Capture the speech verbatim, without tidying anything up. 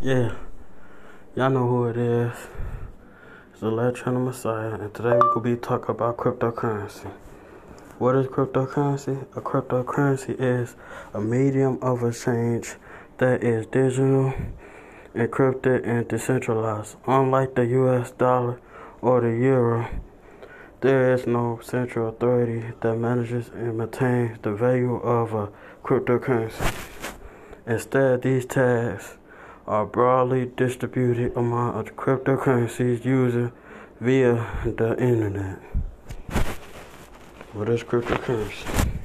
Yeah, y'all know who it is. It's Electronic Messiah, and today we could be talking about cryptocurrency. What is cryptocurrency? A cryptocurrency is a medium of exchange that is digital, encrypted, and decentralized. Unlike the U S dollar or the euro, there is no central authority that manages and maintains the value of a cryptocurrency. Instead, these tags are broadly distributed among cryptocurrencies used via the internet. What is cryptocurrency?